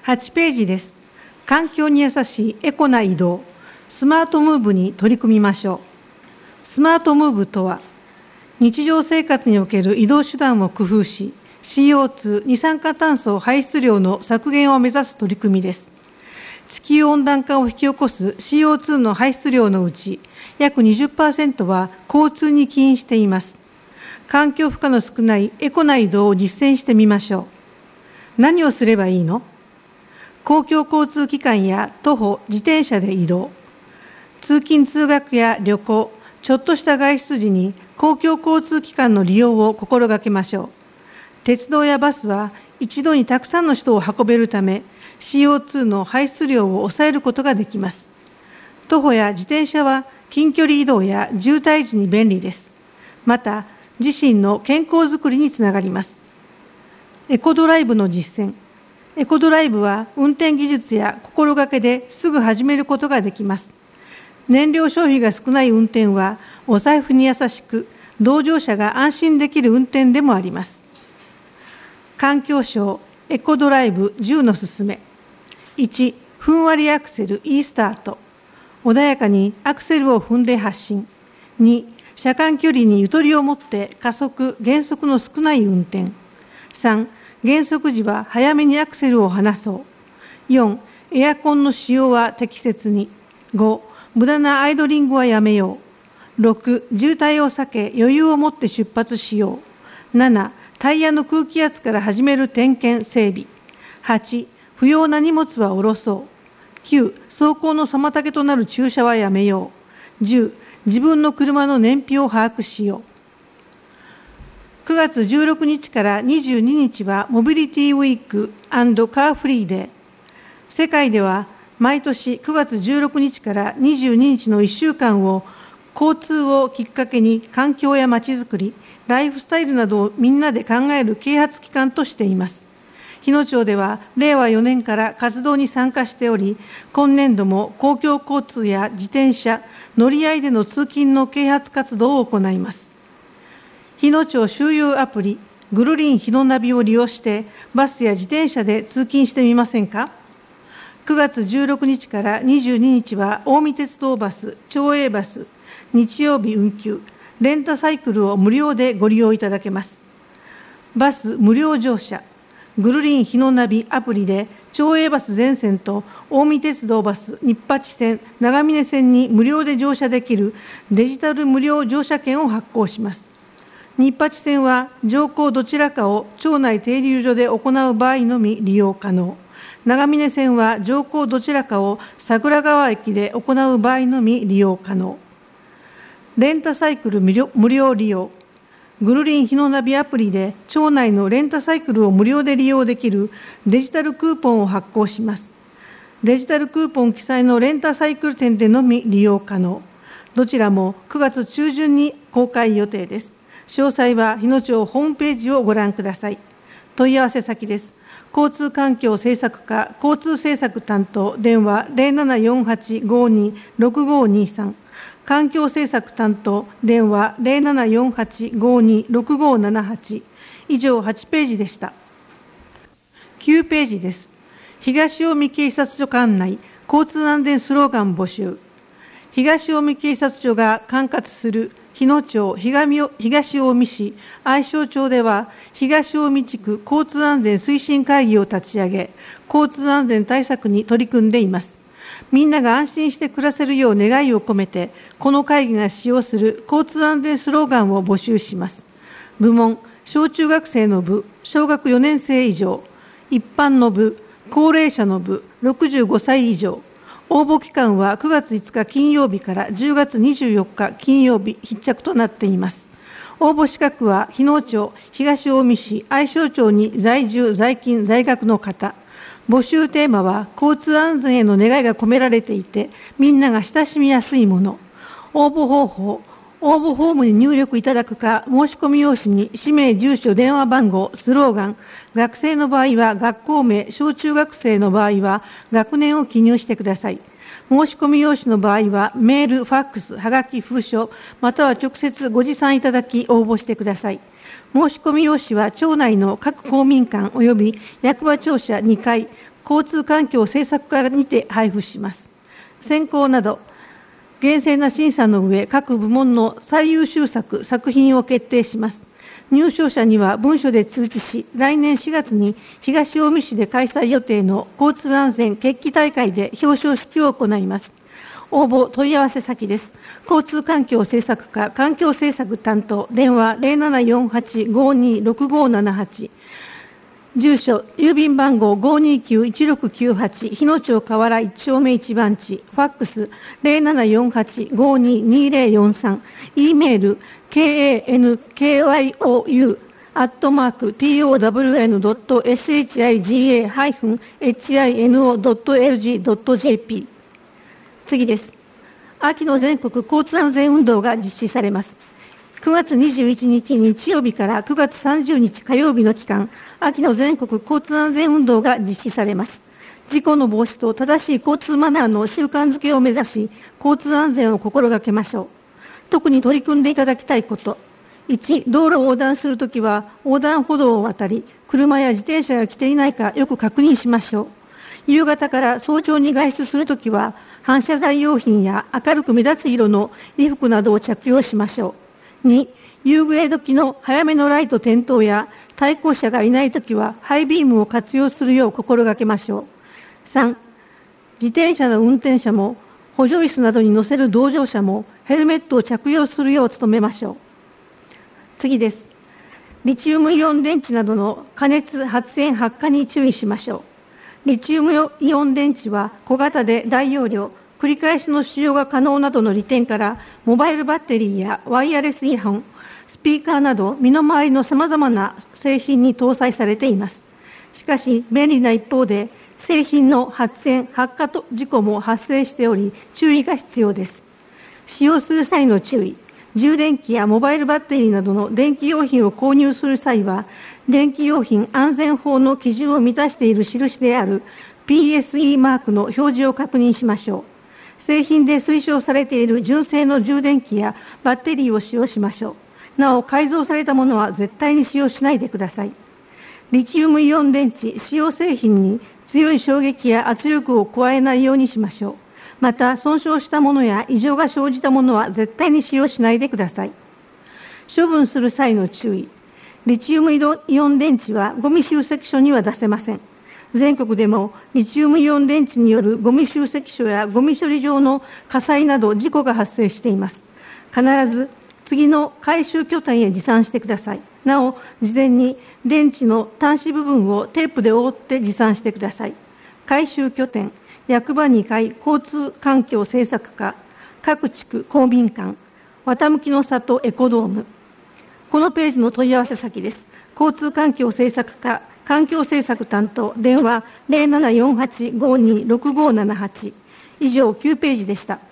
8ページです。環境に優しいエコな移動、スマートムーブに取り組みましょう。スマートムーブとは、日常生活における移動手段を工夫し、CO2、二酸化炭素排出量の削減を目指す取り組みです。地球温暖化を引き起こす CO2 の排出量のうち、約 20% は交通に起因しています。環境負荷の少ないエコな移動を実践してみましょう。何をすればいいの？公共交通機関や徒歩、自転車で移動。通勤通学や旅行、ちょっとした外出時に公共交通機関の利用を心がけましょう。鉄道やバスは一度にたくさんの人を運べるため、CO2 の排出量を抑えることができます。徒歩や自転車は近距離移動や渋滞時に便利です。また、自身の健康づくりにつながります。エコドライブの実践。エコドライブは運転技術や心がけですぐ始めることができます。燃料消費が少ない運転はお財布に優しく、同乗者が安心できる運転でもあります。環境省エコドライブ10のすすめ。1、ふんわりアクセル E スタート。穏やかにアクセルを踏んで発進。2、車間距離にゆとりを持って加速、減速の少ない運転。3、減速時は早めにアクセルを離そう。4、エアコンの使用は適切に。5、無駄なアイドリングはやめよう。6、渋滞を避け余裕を持って出発しよう。7、タイヤの空気圧から始める点検整備。8、不要な荷物は下ろそう。9、走行の妨げとなる駐車はやめよう。10、自分の車の燃費を把握しよう。9月16日から22日はモビリティウィーク&カーフリーデー。世界では毎年9月16日から22日の1週間を交通をきっかけに環境やまちづくり、ライフスタイルなどをみんなで考える啓発期間としています。日野町では令和4年から活動に参加しており、今年度も公共交通や自転車、乗り合いでの通勤の啓発活動を行います。日野町周遊アプリ、ぐるりん日野ナビを利用して、バスや自転車で通勤してみませんか？9月16日から22日は近江鉄道バス、町営バス、日曜日運休、レンタサイクルを無料でご利用いただけます。バス無料乗車、ぐるりん日野ナビアプリで町営バス全線と近江鉄道バス日八線、長峰線に無料で乗車できるデジタル無料乗車券を発行します。日八線は乗降どちらかを町内停留所で行う場合のみ利用可能。長峰線は乗降どちらかを桜川駅で行う場合のみ利用可能。レンタサイクル無料利用。ぐるりん日野ナビアプリで町内のレンタサイクルを無料で利用できるデジタルクーポンを発行します。デジタルクーポン記載のレンタサイクル店でのみ利用可能。どちらも9月中旬に公開予定です。詳細は日野町ホームページをご覧ください。問い合わせ先です。交通環境政策課交通政策担当電話 0748526523 環境政策担当電話 0748526578 以上8ページでした。9ページです。東近江警察署管内交通安全スローガン募集。東近江警察署が管轄する日野町、東近江市、愛荘町では、東近江地区交通安全推進会議を立ち上げ、交通安全対策に取り組んでいます。みんなが安心して暮らせるよう願いを込めて、この会議が使用する交通安全スローガンを募集します。部門、小中学生の部、小学4年生以上、一般の部、高齢者の部、65歳以上。応募期間は9月5日金曜日から10月24日金曜日必着となっています。応募資格は日野町、東近江市、愛荘町に在住、在勤、在学の方。募集テーマは交通安全への願いが込められていて、みんなが親しみやすいもの。応募方法、応募フォームに入力いただくか、申し込み用紙に氏名、住所、電話番号、スローガン、学生の場合は学校名、小中学生の場合は学年を記入してください。申し込み用紙の場合はメール、ファックス、はがき、封書、または直接ご持参いただき応募してください。申し込み用紙は町内の各公民館及び役場庁舎2階、 交通環境政策課にて配布します。選考など厳正な審査の上、各部門の最優秀作品を決定します。入賞者には文書で通知し、来年4月に東近江市で開催予定の交通安全決起大会で表彰式を行います。応募問い合わせ先です。交通環境政策課環境政策担当、電話 0748-526578、住所、郵便番号 529-1698、日野町河原1丁目1番地、ファックス 0748-522043、E メール、kankyou.shiga-hino.lg.jp。 次です。秋の全国交通安全運動が実施されます。9月21日日曜日から9月30日火曜日の期間、秋の全国交通安全運動が実施されます。事故の防止と正しい交通マナーの習慣づけを目指し、交通安全を心がけましょう。特に取り組んでいただきたいこと。1、道路を横断するときは横断歩道を渡り、車や自転車が来ていないかよく確認しましょう。夕方から早朝に外出するときは、反射材用品や明るく目立つ色の衣服などを着用しましょう。2、夕暮れ時の早めのライト点灯や対向車がいないときはハイビームを活用するよう心がけましょう。3、自転車の運転者も補助椅子などに乗せる同乗者もヘルメットを着用するよう努めましょう。次です。リチウムイオン電池などの加熱発煙発火に注意しましょう。リチウムイオン電池は小型で大容量、繰り返しの使用が可能などの利点から、モバイルバッテリーやワイヤレスイヤホン、スピーカーなど身の回りのさまざまな製品に搭載されています。しかし便利な一方で、製品の発煙・発火事故も発生しており、注意が必要です。使用する際の注意。充電器やモバイルバッテリーなどの電気用品を購入する際は、電気用品安全法の基準を満たしている印である PSE マークの表示を確認しましょう。製品で推奨されている純正の充電器やバッテリーを使用しましょう。なお、改造されたものは絶対に使用しないでください。リチウムイオン電池使用製品に強い衝撃や圧力を加えないようにしましょう。また、損傷したものや異常が生じたものは絶対に使用しないでください。処分する際の注意。リチウムイオン電池はゴミ集積所には出せません。全国でもリチウムイオン電池によるゴミ集積所やゴミ処理場の火災など事故が発生しています。必ず次の回収拠点へ持参してください。なお、事前に電池の端子部分をテープで覆って持参してください。回収拠点、役場2階交通環境政策課、各地区公民館、綿向の里エコドーム。このページの問い合わせ先です。交通環境政策課環境政策担当、電話 0748-526578。以上9ページでした。